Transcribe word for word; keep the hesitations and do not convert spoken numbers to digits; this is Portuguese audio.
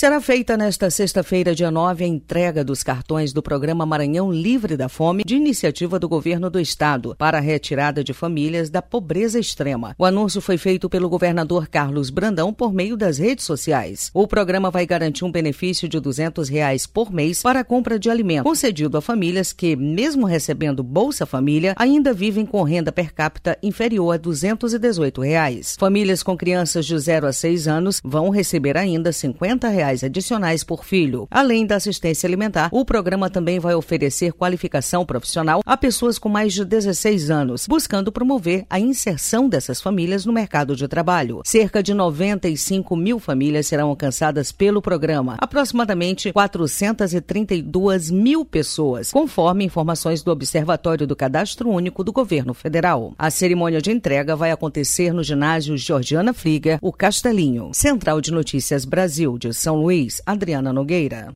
Será feita nesta sexta-feira, dia nove, a entrega dos cartões do Programa Maranhão Livre da Fome, de iniciativa do Governo do Estado, para a retirada de famílias da pobreza extrema. O anúncio foi feito pelo governador Carlos Brandão por meio das redes sociais. O programa vai garantir um benefício de duzentos reais por mês para a compra de alimentos, concedido a famílias que, mesmo recebendo Bolsa Família, ainda vivem com renda per capita inferior a duzentos e dezoito reais. Famílias com crianças de zero a seis anos vão receber ainda cinquenta reais adicionais por filho. Além da assistência alimentar, o programa também vai oferecer qualificação profissional a pessoas com mais de dezesseis anos, buscando promover a inserção dessas famílias no mercado de trabalho. Cerca de noventa e cinco mil famílias serão alcançadas pelo programa, aproximadamente quatrocentas e trinta e duas mil pessoas, conforme informações do Observatório do Cadastro Único do Governo Federal. A cerimônia de entrega vai acontecer no ginásio Georgiana Flieger, o Castelinho. Central de Notícias Brasil de São Luís, Adriana Nogueira.